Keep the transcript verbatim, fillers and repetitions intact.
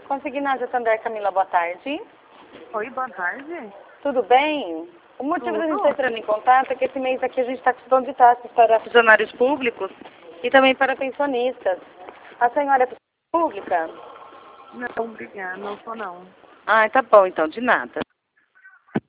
Consignário Santander, Camila, boa tarde. Oi, boa tarde. Tudo bem? O motivo Tudo. da gente estar entrando em contato é que esse mês aqui a gente está com de taxas para funcionários públicos e também para pensionistas. A senhora é funcionária pública? Não, obrigada, não sou não. Ah, tá bom então, de nada.